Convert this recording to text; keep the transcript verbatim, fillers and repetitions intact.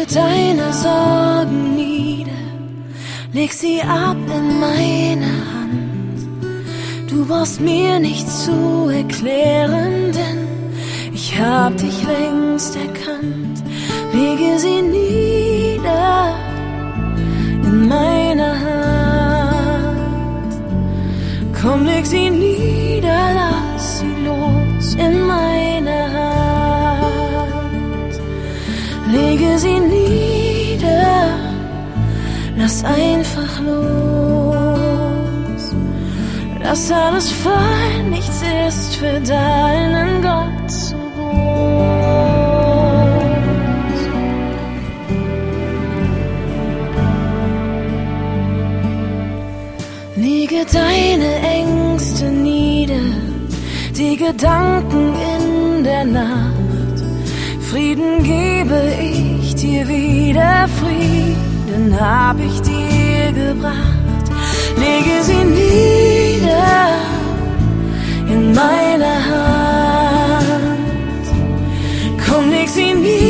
Lege deine Sorgen nieder, leg sie ab in meine Hand. Du brauchst mir nichts zu erklären, denn ich hab dich längst erkannt. Lege sie nieder in meiner Hand. Komm, leg sie nieder, lass sie los in meine Hand. Lege sie nieder, lass einfach los. Lass alles fallen, nichts ist für deinen Gott zu groß. Lege deine Ängste nieder, die Gedanken in der Nacht. Frieden gebe ich dir wieder, Frieden hab ich dir gebracht. Lege sie nieder in meiner Hand. Komm, leg sie nieder.